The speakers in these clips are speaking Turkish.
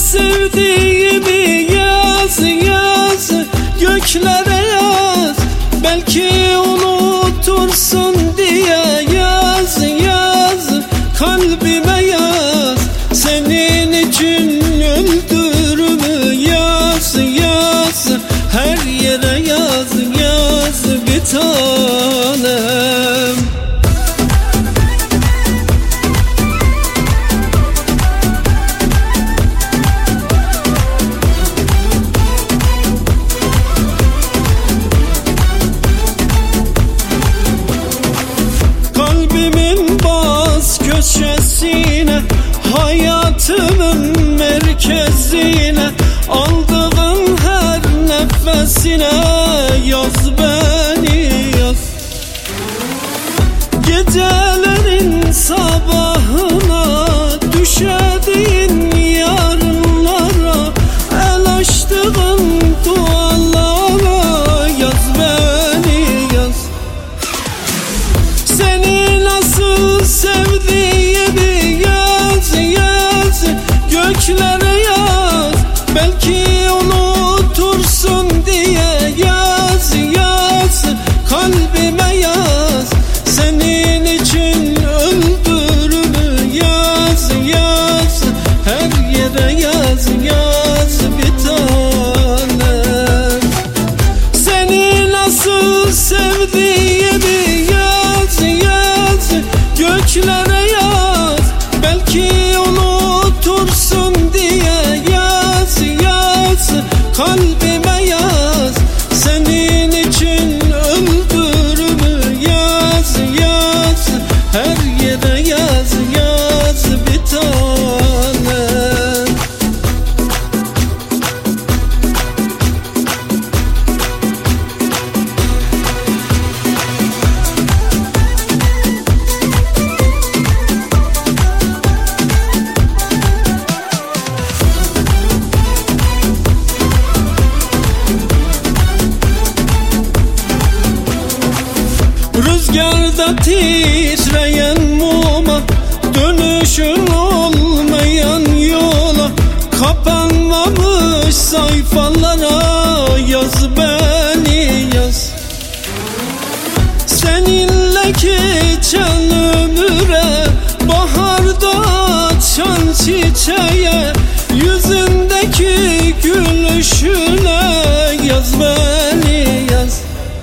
sevdiğimi yaz yaz, göklere yaz. Belki unutursun diye yaz yaz, kalbime yaz. Senin için öldürümü yaz yaz, her yere yaz yaz bir tanem. Kalbimin baz köşesine, hayatımın merkezine, aldığım her nefesine yaz beni yaz. Gecelerin sabahına, düşediğin yarınlara, el açtığın dualara yaz beni yaz. Seni nasıl sevdiğimi yaz yaz, göklere yaz. Belki unutursun diye yaz yaz, kalbime yaz. Senin için öldürümü yaz yaz, her yere yaz yaz bir tanem. Seni nasıl sevdiğimi yaz yaz, göklere yaz. Belki unutursun diye yaz yaz, kalbime yaz. Senin için öldürümü yaz yaz, her yere yaz yaz bir tanem. Rüzgarda titreyen muma, dönüşün olmayan yola, kapanmamış sayfalara yaz beni yaz. Seninle geçen ömüre, baharda açan çiçeğe, yüzündeki gülüşüne yaz beni yaz.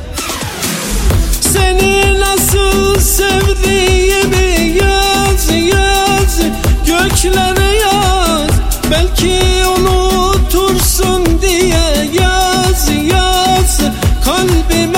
Seni nasıl sevdiğimi yaz yaz, göklere yaz. Belki unutursun diye yaz yaz, kalbime